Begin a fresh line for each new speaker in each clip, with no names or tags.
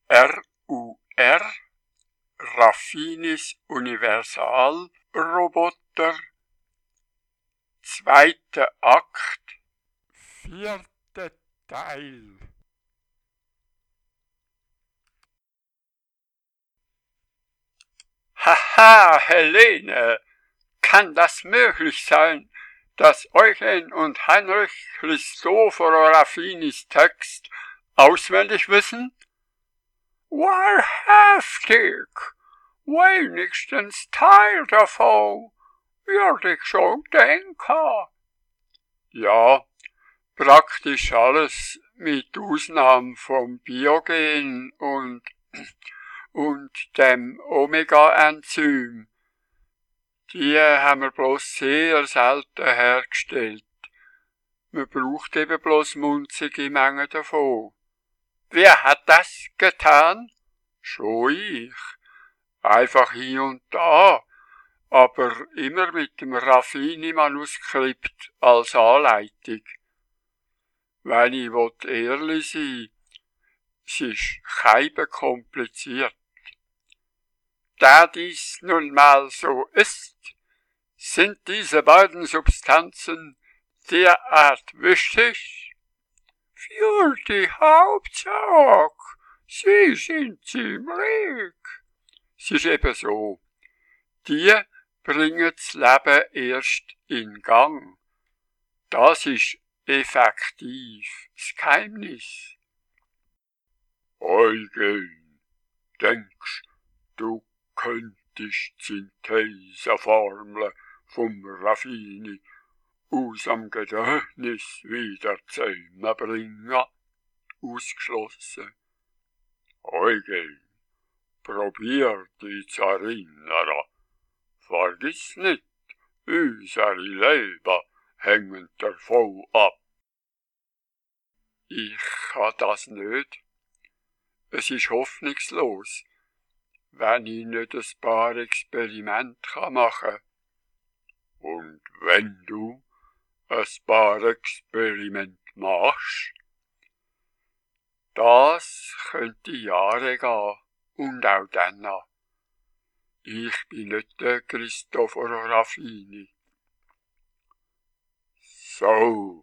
RUR, Raffinis Universal Roboter, 2. Akt, 4. Teil. Haha, Helene, kann das möglich sein, dass Eugen und Heinrich Christophoro Raffinis Text auswendig wissen? Wahrhaftig, wenigstens Teil davon, würde ich schon denken. Ja, praktisch alles mit Ausnahme vom Biogen und dem Omega-Enzym. Die haben wir bloß sehr selten hergestellt. Man braucht eben bloß munzige Mengen davon. Wer hat das getan? Schon ich. Einfach hier und da, aber immer mit dem Raffini-Manuskript als Anleitung. Wenn ich ehrlich sein will, es ist keibe kompliziert. Da dies nun mal so ist, sind diese beiden Substanzen derart wichtig? Für die Hauptsache, sie sind ziemlich. Es ist eben so, die bringen das Leben erst in Gang. Das ist effektiv das Geheimnis. Eugen, denkst du könntest Syntheseformeln vom Raffini aus dem Gedächtnis wieder zusammenbringen? Ausgeschlossen. Eugen, probier dich zu erinnern. Vergiss nicht, unsere Leben hängen davon ab. Ich kann das nicht. Es ist hoffnungslos, wenn ich nicht ein paar Experimente machen kann. Und wenn du ein paar Experimente machst, das könnte Jahre gehen und auch dann noch. Ich bin nicht der Christophoro Raffini. So.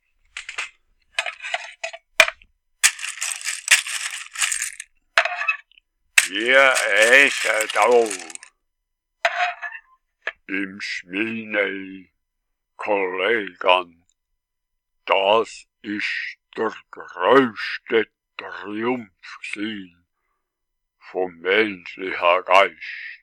Wir essen da im Schmine, Kollegen. Das ist der größte Triumph gewesen vom menschlichen Geist.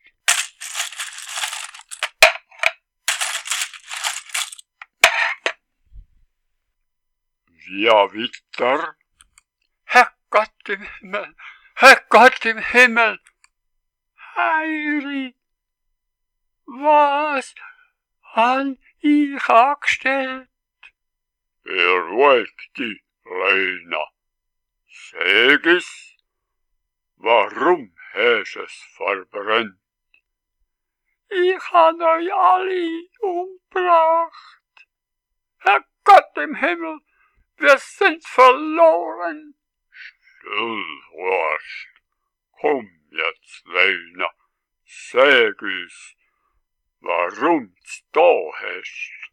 Wie weiter? Herrgott im Himmel! Herrgott im Himmel! Heiri, was han ich angestellt? Beruhig dich, Lena. Sag es, warum hast es verbrannt? Ich han euch alle umgebracht. Herrgott im Himmel, wir sind verloren. Still, Horst. Komm jetzt, Lena. Sag uns, warum du da hast.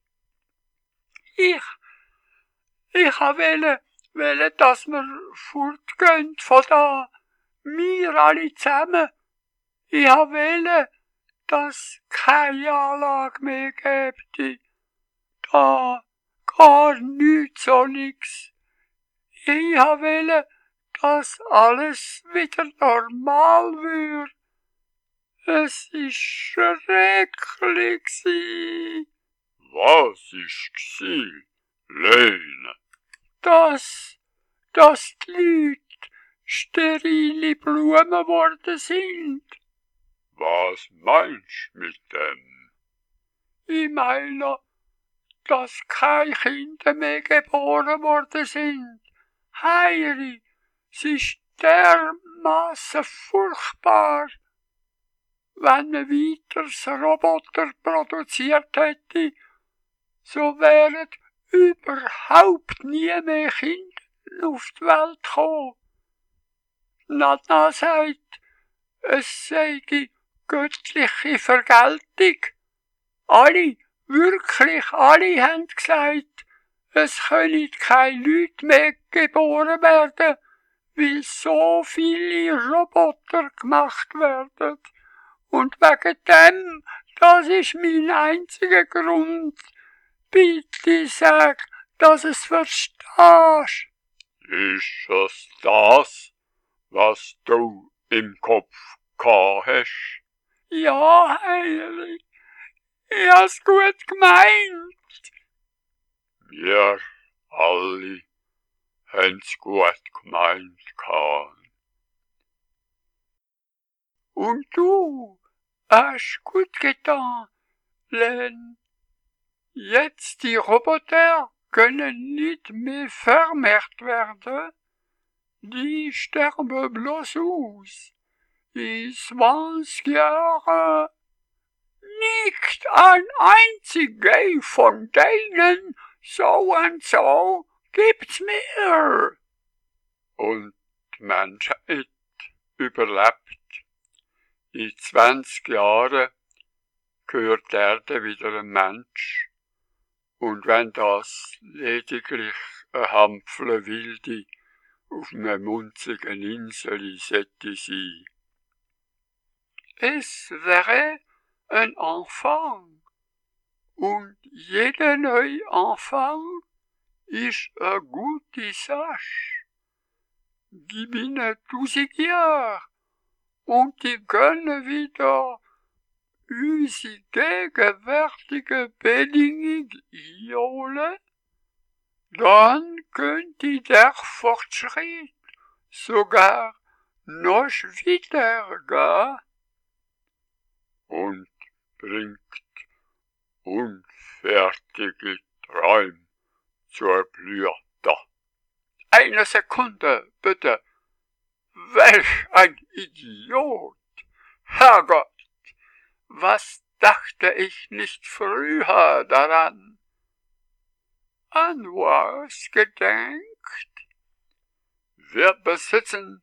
Ich wollte, dass wir fortgehen von da. Wir alle zusammen. Ich wollte, dass keine Anlage mehr gäbe. Da gar nichts so nix. Ich wollte, dass alles wieder normal wird. Es ist schrecklich. Was ist Lene? Dass die Leute sterile Blumen geworden sind. Was meinst du mit dem? Ich meine, dass keine Kinder mehr geboren worden sind. Heiri, es ist dermassen furchtbar. Wenn man weiter Roboter produziert hätte, so wären überhaupt nie mehr Kinder auf die Welt gekommen. Nana sagt, es sei göttliche Vergeltung. Alle, wirklich alle haben gesagt, es können keine Leute mehr geboren werden, weil so viele Roboter gemacht werden. Und wegen dem, das ist mein einziger Grund. Bitte sag, dass es verstehst. Ist es das, was du im Kopf gehabt hast? Ja, Heinrich, ich hab's gut gemeint. Wir alle haben's gut gemeint gehabt. Und du hast gut getan, Len. Jetzt die Roboter können nicht mehr vermehrt werden. Die sterben bloß aus. In 20 Jahren nicht ein einziger von denen so und so gibt's mehr. Und die Menschheit überlebt. In 20 Jahren gehört die Erde wieder ein Mensch. Und wenn das lediglich ein Hampfle Wilde auf einer munzigen Insel sollte sein. Es wäre ein Anfang. Und jeder neue Anfang ist eine gute Sache. Gib ihnen 1000 Jahre und die können wieder unsere gegenwärtige Bedingung einholen. Dann könnte der Fortschritt sogar noch weitergehen und bringt unfertige Träume zur Blüte. Eine Sekunde, bitte. Welch ein Idiot! Herrgott, was dachte ich nicht früher daran? An was gedenkt? Wir besitzen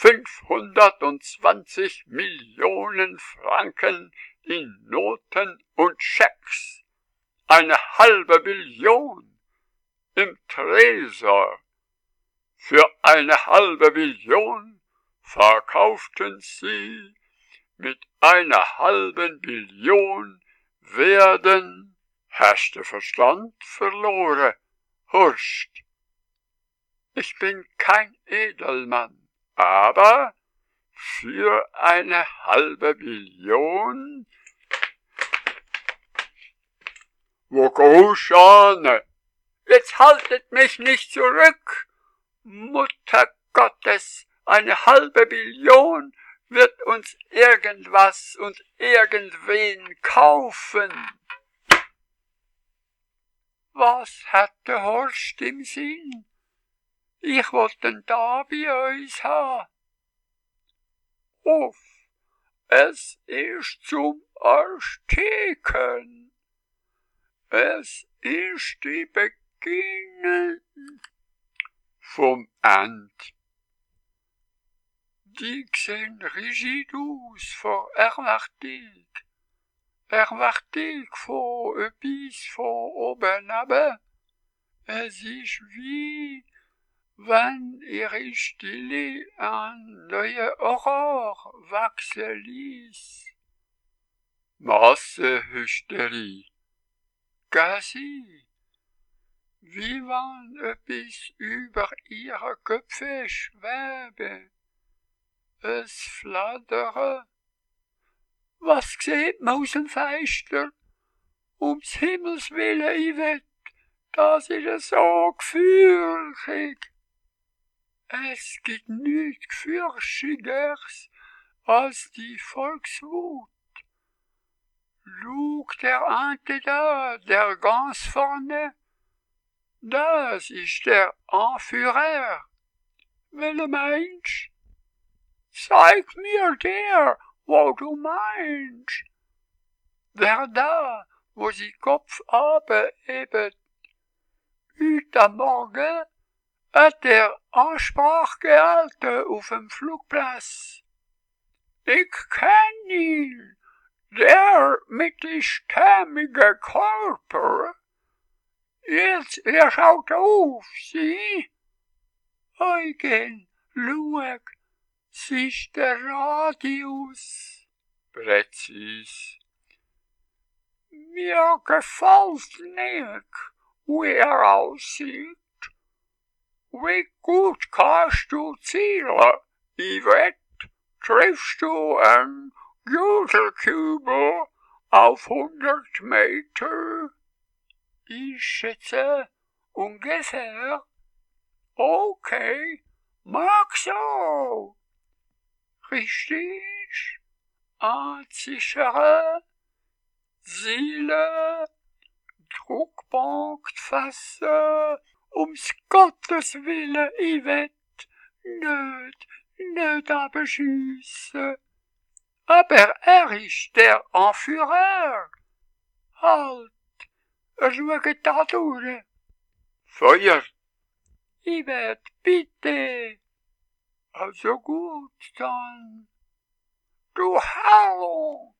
520 Millionen Franken in Noten und Schecks, eine halbe Billion im Tresor. Für eine halbe Billion verkauften sie, mit einer halben Billion werden. Hast du Verstand verloren, Hurst? Ich bin kein Edelmann, aber für eine halbe Billion? Wo gehst du an? Jetzt haltet mich nicht zurück! Mutter Gottes, eine halbe Billion wird uns irgendwas und irgendwen kaufen. Was hat der Horst im Sinn? Ich wollte ihn da bei uns haben. Uff, es ist zum Ersticken. Es ist die Beginn vom End. Die sehen rigid aus vor Erwartung. Erwartung von etwas von oben runter. Es ist wie, wenn ihre Stille an neue Horror wachsen ließ. Massenhysterie. Gassi. Wie wenn etwas über ihre Köpfe schwebe. Es fladdere. Was sieht man aus dem Fenster? Ums Himmels Willen, Yvette, das ist so gefürchtig. Es gibt nichts Gefürchtigeres als die Volkswut. Schau, der eine da, der ganz vorne, das ist der Anführer. Welcher meinst? Zeig mir der, wo du meinst. Der da, wo sie Kopf abheben. Heute Morgen hat der Ansprache gehalten auf dem Flugplatz. Ich kenn ihn, der mit dem stämmigen Körper. Jetzt, er schaut auf, sieh. Eugen, schau, es ist der Radius. Präzis. Mir gefällt nicht, wie er aussieht. Wie gut kannst du zielen? Ich wett, triffst du einen Güterkübel auf 100 Meter? Ich schätze ungefähr. Okay, mag so. Richtig. Ansichere, Ziele, Druckpunkt fassen. Gottes Willen, ich wett nicht abschiessen. Aber er ist der Anführer. Halt, schau da durch. Feuer. Ich wett, bitte. Also gut, dann. Du Heilung.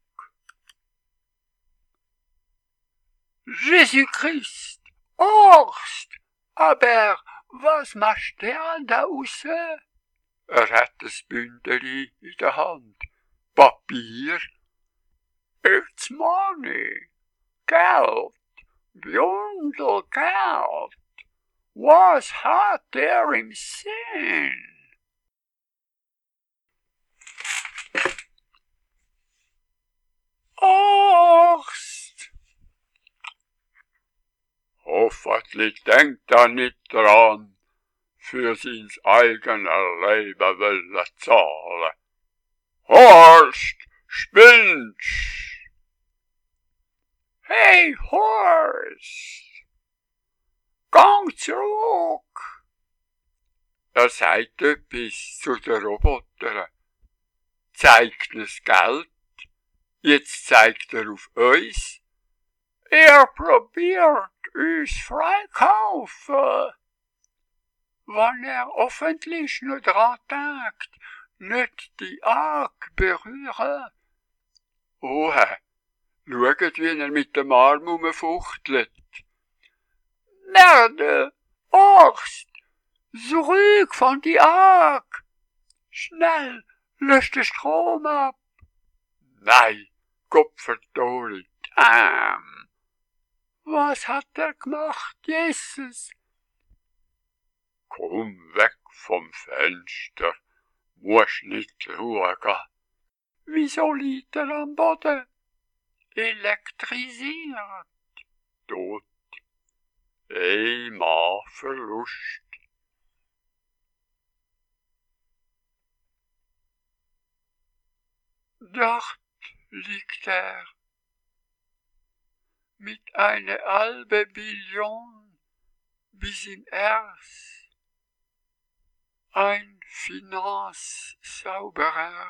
Jésus-Christ, Orst. Aber was macht der da aussen? Er hat das Bündeli in der Hand. Papier. It's money. Geld. Bündel Geld. Was hat der im Sinn? Orst. Hoffentlich denkt er nicht dran, für sein eigenes Leben will er zahlen. Horst, spinnst! Hey, Horst! Gang zurück! Er sagt etwas zu den Robotern. Zeigt das Geld. Jetzt zeigt er auf uns. Er probiert uns freikaufen. Wenn er hoffentlich noch dran denkt, nicht die Arg berühren. Oha, schaut, wie er mit dem Arm umfuchtelt. Merde, Orst, zurück von die Arg. Schnell, löscht den Strom ab. Nein, Kopfverdollt, Was hat er gemacht, Jesus? Komm weg vom Fenster, musst nicht schauen. Wieso liegt er am Boden? Elektrisiert. Tot. Verlust. Dort liegt er. Mit einer halben Billion bis in Erz. Ein Finanzsauberer.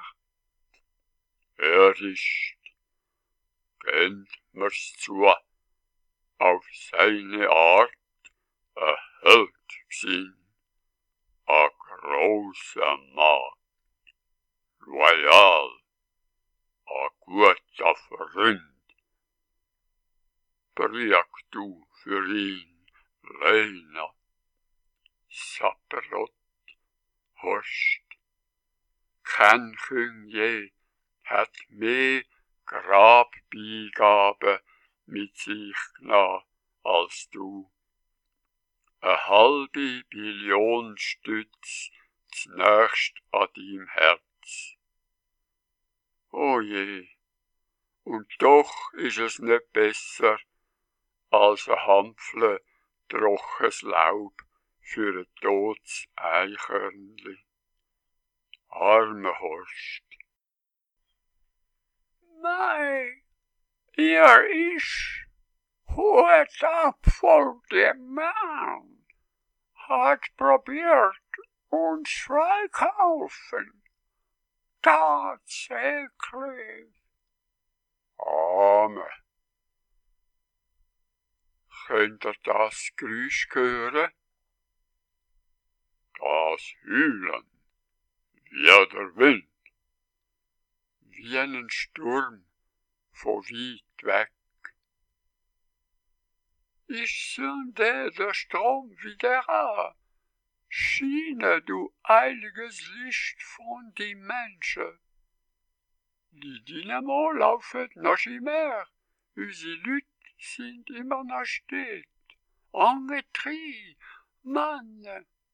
Er ist, kennt mir's zu, auf seine Art ein Held gsin, ein grosser Mann, loyal, ein guter Freund. Brieg du für ihn, Lena, Sapperlot, Horst. Kein König hat mehr Grabbeigaben mit sich genommen als du. 1/2 Billion Stütz znächst an deinem Herz. O je, und doch ist es nicht besser als ein Hampfle trockenes Laub für ein totes Eichhörnli. Armer Horst. Nein, ist Hut ab vor dem Mann. Hat probiert, uns freikaufen. Tatsächlich. Arme. Könnt ihr das Geräusch hören? das Hühlen, wie der Wind, wie einen Sturm von weit weg. Ich zünde der Strom wieder an, schiene du eiliges Licht von die Menschen. Die Dynamo laufen noch immer, unsere Leute sind immer noch steht, angetrieben, Mann.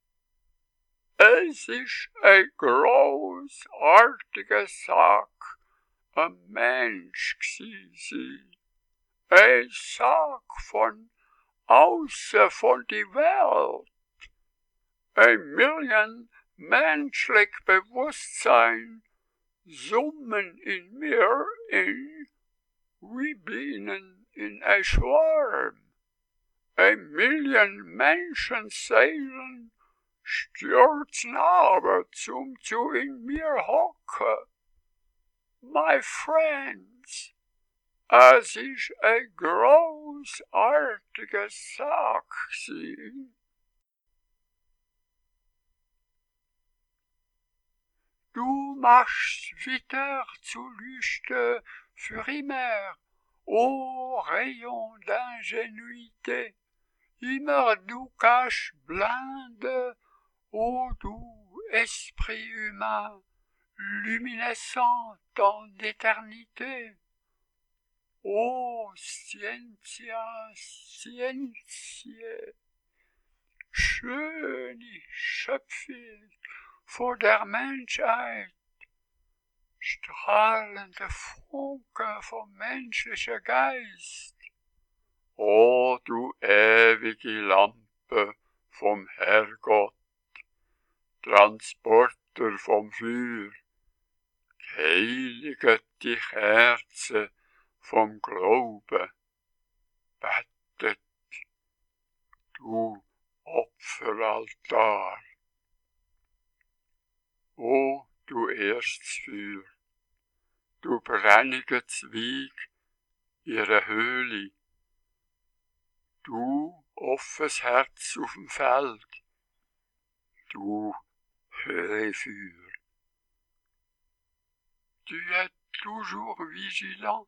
Es ist ein großartiger Sack, ein Mensch gsi. Ein Sack von außer von die Welt. Ein Million menschlich Bewusstsein summen in mir wie Bienen in ein Schwarm. Ein Million Menschenseelen stürzen aber zu in mir hocke. My friends, es ist ein großartiger Sack gsi. Du machst wieder zu Lüchte für immer, ô rayon d'ingénuité, immer du caches blinde, ô du esprit humain, luminescent en éternité. Ô Scientia, Scientiae, schöne Schöpfung vor der Menschheit, strahlende Funke vom menschlichen Geist. O du ewige Lampe vom Herrgott, Transporter vom Feuer, heilige die Kerze vom Glauben, bettet, du Opferaltar. O du Erstfeuer, du brennige Zweig ihrer Höhle, du offenes Herz auf dem Feld, du Höhefeuer. Tu es toujours vigilant.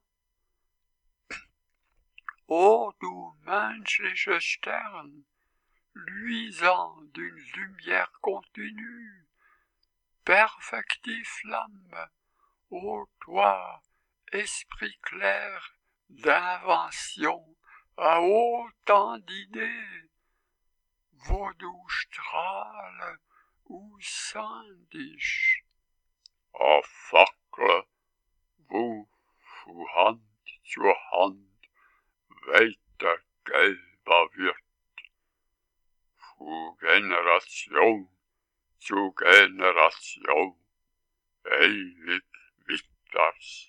Ô du menschliche Stern, luisant d'une lumière continue, perfective flamme, ô toi, esprit clair d'invention, à autant d'idées, wo du Strahle usandisch, a Fackel, wo von Hand zu Hand weiter gelber wird, von Generation zu Generation, ewig witters.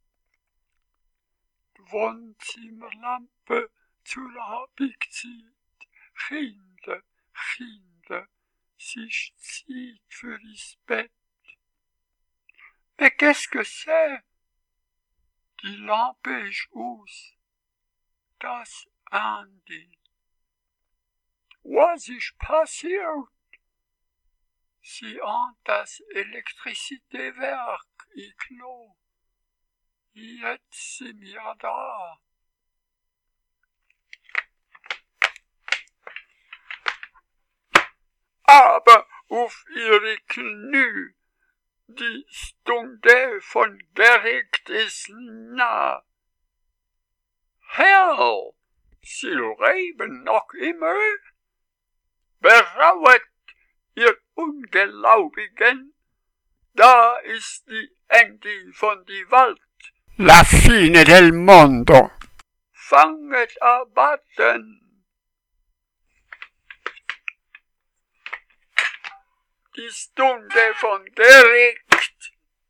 Die Wohnzimmerlampe zur Abendzeit, Kinder, sich zieht für das Bett. Mais qu'est-ce que c'est? Die Lampe ist aus. Das Andi. Was ist passiert? Sie ont das Elektrizitätswerk geklo. Jetzt sind wir da. Aber auf ihre Knie, die Stunde von Gericht ist nah. Hell, sie leben noch immer. Berauet, ihr Ungläubigen, da ist die Ende von die Welt. La fine del mondo. Fanget a batten. Die Stunde von Gericht.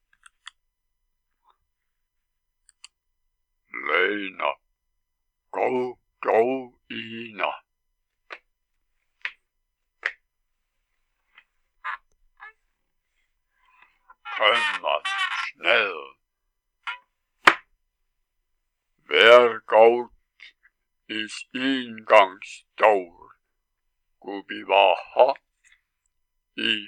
Lena, go, Ina. Komm schnell. Wer geht, ist Ingangstor. Gubiwaha. ich.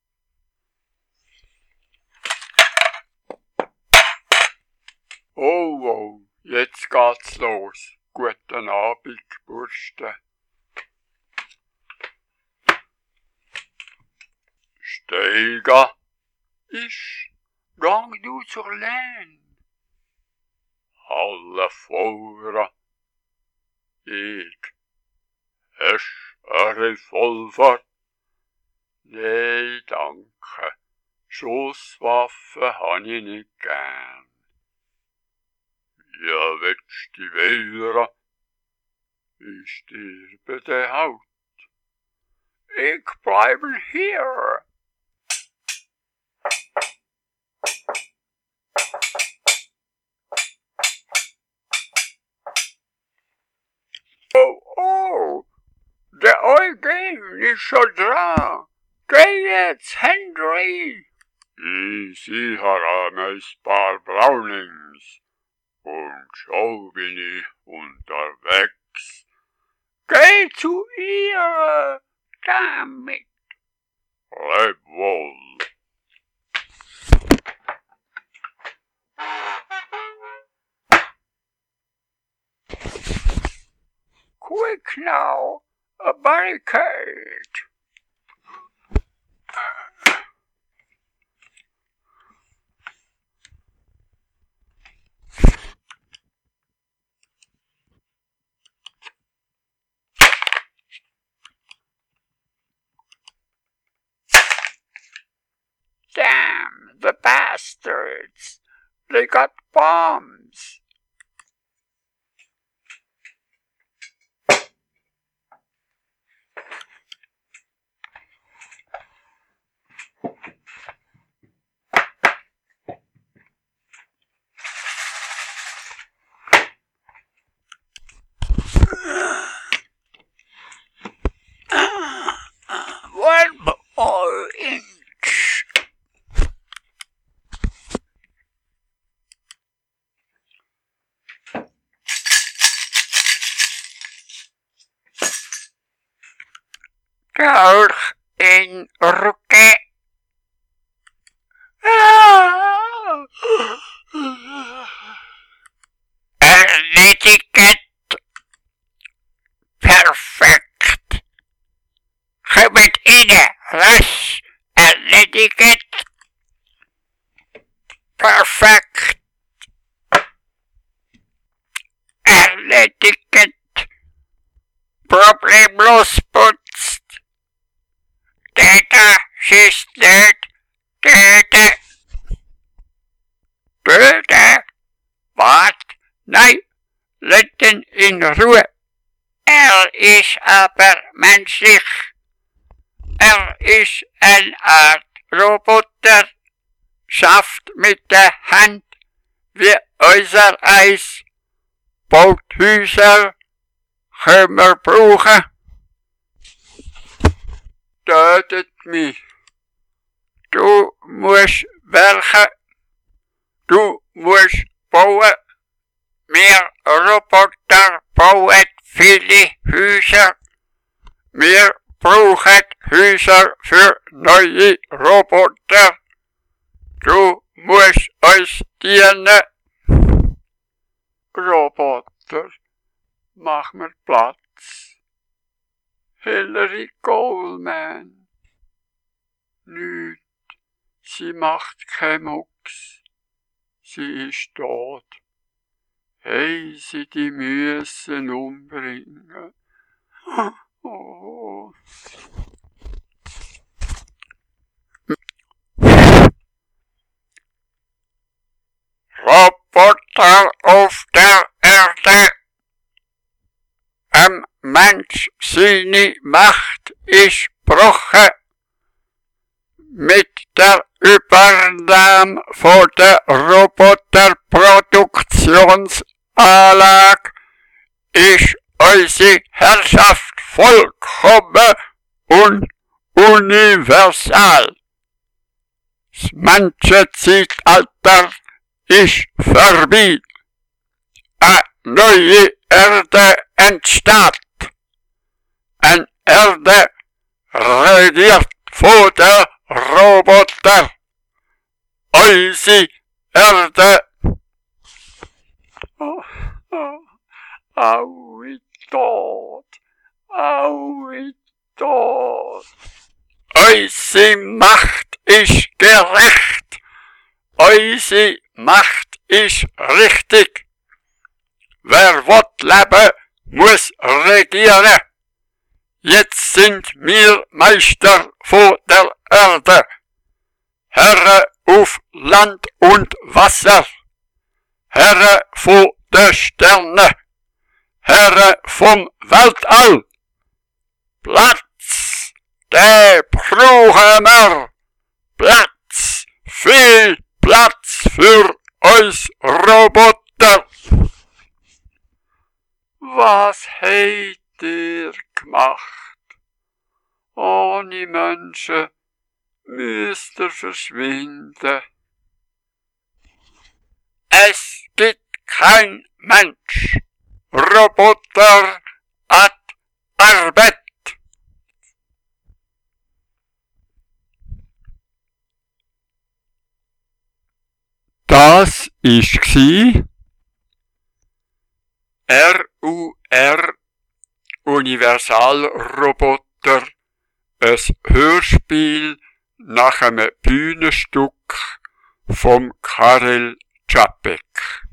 Oh, jetzt geht's los. Guten Abend, Bursten. Steiger. Ich, gang du zur Lehn. Alle Fauren. Ich, hast ein Revolver? Nee, danke. Schusswaffen han ich nicht gern. Ja, willst du wehren? Ich sterbe de Haut. Ich bleibe hier. Oh, der Eugen ist schon dran. Geh jetzt, Henry. Sie haben ein paar Brownings. Und schon bin ich unterwegs. Geh zu ihr, damit. Leb wohl. Quick now, a barricade. Damn, the bastards! They got bombs! One more inch. Durch in Rücke. Erledigt. Perfekt. Kommt inne, rasch. Erledigt. Perfekt. Erledigt. Problemlos putzt. Täter schießt nicht. Töte. Töte. Wart. Nein. Lasst ihn in Ruhe. Er ist aber menschlich. Er ist eine Art Roboter. Schafft mit der Hand wie unser Eis. Baut Häuser. Können wir brauchen. Tötet mich. Du musst werken. Du musst bauen. Wir Roboter bauen viele Häuser. Wir brauchen Häuser für neue Roboter. Du musst uns dienen. Roboter, mach mir Platz. Hillary Coleman. Nüt, sie macht kein Mucks. Sie ist tot. Hey, sie die müssen umbringen. Oh. Roboter auf der Erde. Ein Mensch seine Macht ist gebrochen. Mit der Übernahme von der Roboterproduktionsanlage ist unsere Herrschaft vollkommen und universal. Das Menschenzeitalter ist vorbei. Eine neue Erde entsteht. Eine Erde regiert von der Roboter. Unsere Erde. Aui tot. Aui tot. Unsere Macht ist gerecht. Unsere Macht ist richtig. Wer will leben, muss regieren. Jetzt sind wir Meister von der Erde. Herren auf Land und Wasser. Herren von den Sternen. Herren vom Weltall. Platz, den brauchen wir. Platz, viel Platz für uns Roboter. Was habt ihr gemacht? Ohne Menschen müsst ihr verschwinden. Es gibt kein Mensch. Roboter at Arbeit. Das war RUR Universalroboter, ein Hörspiel nach einem Bühnenstück vom Karel Čapek.